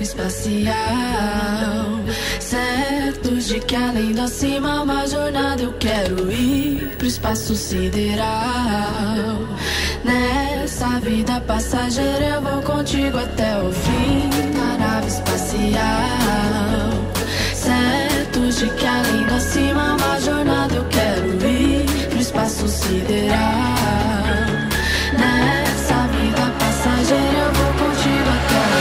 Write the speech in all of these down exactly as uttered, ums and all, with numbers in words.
nave espacial, certos de que além da cima uma jornada eu quero ir pro espaço sideral. Nessa vida passageira eu vou contigo até o fim da nave espacial, certos de que além da cima uma jornada eu quero ir pro espaço sideral. Nessa vida passageira eu vou contigo até o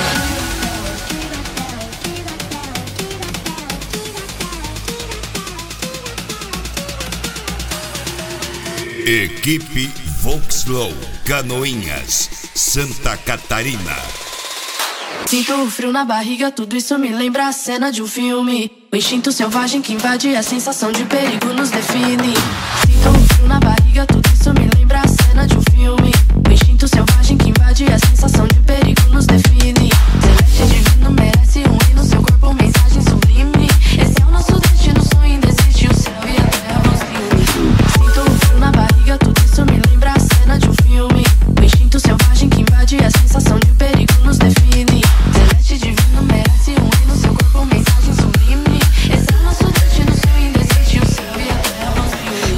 fim. Equipe Volkslow, Canoinhas, Santa Catarina. Sinto o frio na barriga, tudo isso me lembra a cena de um filme. O instinto selvagem que invade, a sensação de perigo nos define. Sinto o frio na barriga, tudo isso me lembra a cena de um filme. O instinto selvagem que invade, a sensação de perigo nos define. Celeste divino merece um hino, seu corpo mensagem sublime. Esse é o nosso destino, sonho indesiste, o céu e a terra vão se unir. Sinto o frio na barriga, tudo isso me lembra a cena de um filme. O instinto selvagem que invade, a sensação de perigo nos define. Celeste divino merece um hino, seu corpo mensagem sublime. Esse é o nosso destino, sonho indesiste, o céu e a terra vão se unir.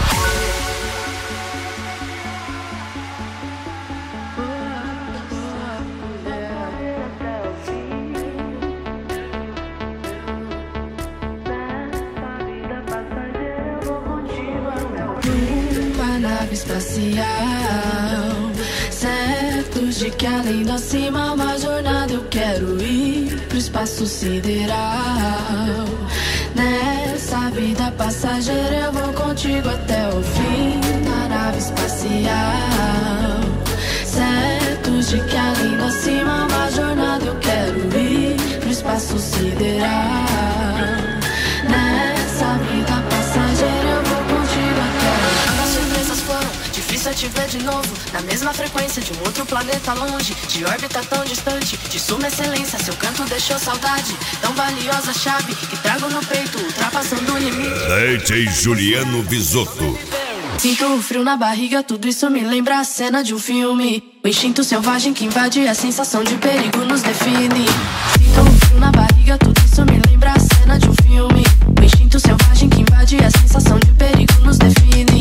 Uma nave espacial, certos de que além da cima uma jornada eu quero ir pro espaço sideral. Nessa vida passageira eu vou contigo até o fim da nave espacial, certos de que além da cima uma jornada eu quero ir pro espaço sideral. Nessa vida passageira eu vou contigo até o fim. As surpresas foram, difícil é te ver de novo, na mesma frequência de um outro planeta longe, de órbita tão distante, de suma excelência, seu canto deixou saudade, tão valiosa chave que trago no peito, ultrapassando o limite. D J Juliano Bisotto. Sinto o frio na barriga, tudo isso me lembra a cena de um filme. O instinto selvagem que invade, a sensação de perigo nos define. Sinto o frio na barriga, tudo isso me lembra a cena de um filme. O instinto selvagem que invade, a sensação de perigo nos define.